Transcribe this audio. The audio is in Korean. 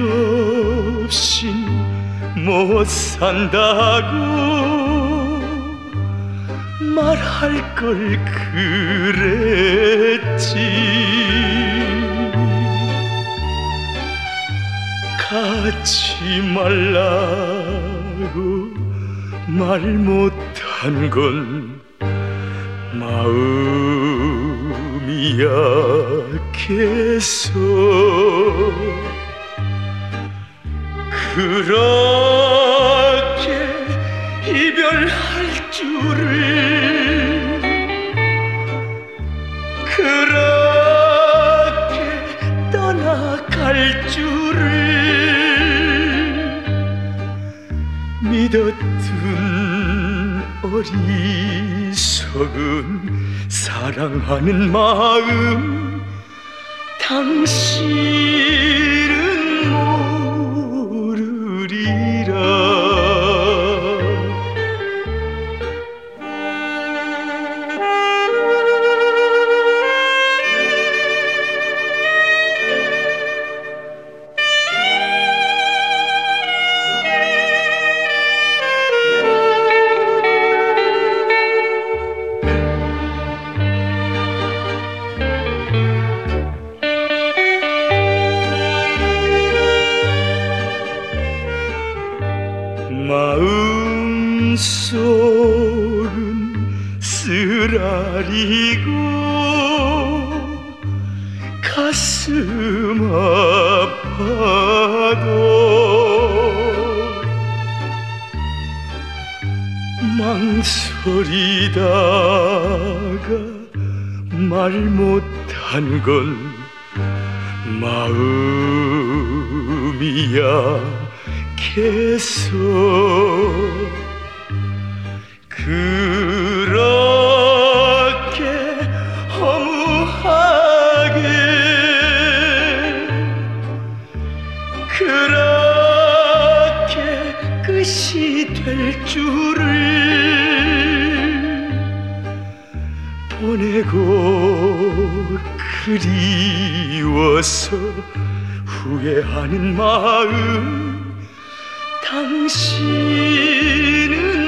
없인 못 산다고 말할 걸 그랬지. 가지 말라고 말 못한 건 마음이 약해서. 그렇게 이별할 줄을, 그렇게 떠나갈 줄을 믿었던 어리석은 사랑하는 마음 당신은 모르리라. 마음속은 쓰라리고 가슴 아파도 망설이다가 말 못한 건 마음이 약해서. 그렇게 허무하게, 그렇게 끝이 될 줄을 보내고 그리워서 후회하는 마음 당신은